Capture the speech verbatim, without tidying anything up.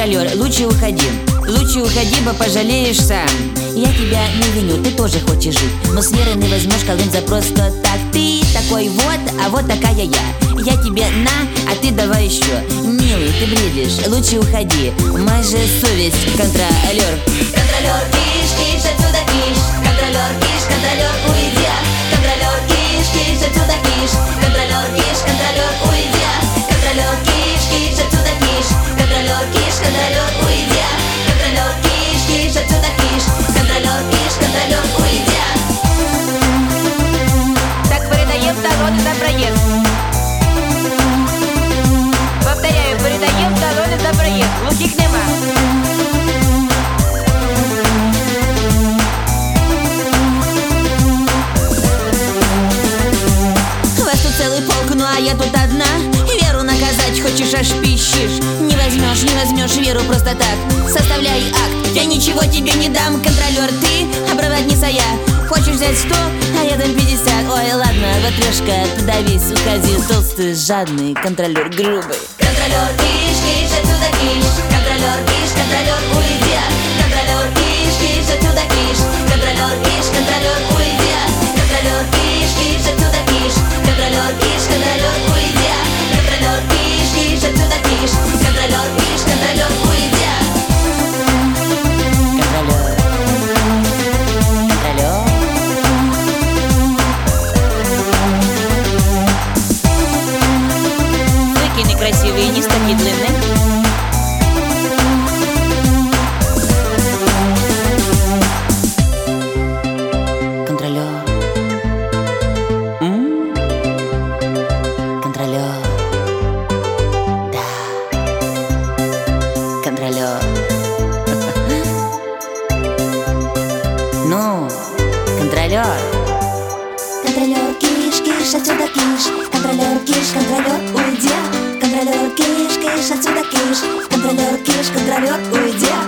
контролер, лучше уходи. Лучше уходи, бо пожалеешь сам. Я тебя не виню, ты тоже хочешь жить, но с Верой не возьмешь колым за просто так. Ты такой вот, а вот такая я. Я тебе на, а ты давай еще. Милый, ты бредишь, лучше уходи. Моя же совесть, контролер. Контролер, киш, киш, отсюда киш. Контролер, киш, контролер, уйди. Контролер, киш, киш, отсюда киш. Контролер, киш, контролер, уйди. Контролер, киш, киш, отсюда киш. Контролер, киш, контролер, уйди. Контролер, киш, киш, отсюда киш. Контролер, киш, контролер, уйди. Так передаем талоны за проезд. Повторяю, передаем талони за проїзд. Глухих нема. Вас тут целый полк, ну а я тут одна. Веру наказать хочешь, аж пищишь. Не возьмешь, не возьмешь Веру просто так. Составляй акт, я ничего тебе не дам. Контролер ты, а проводница я. Хочешь взять сто, а я дам пятьдесят. Ой, ладно, ватрушка, подавись, уходи. Толстый, жадный, контролер грубый. Контролер, киш, киш, отсюда киш. Контролер, киш, контролер, уйди. Контролер, киш, киш, отсюда киш. Контролер, киш, контролер, уйди. Контролер, киш, киш, отсюда киш. Контролер, киш, контролер, уйди. Контролер, киш, киш, отсюда киш. Контролер, киш, контролер, уйди. Контролер. Контролер. Такие некрасивые, не такие длинные. Контролер. М? Контролер. Да. Контролер. Ну, контролер. Контролер, киш, киш, отсюда киш. Контролер, киш, контролер, уйди. Контролер, киш, киш, отсюда киш. Контролер, киш, контролер, уйди.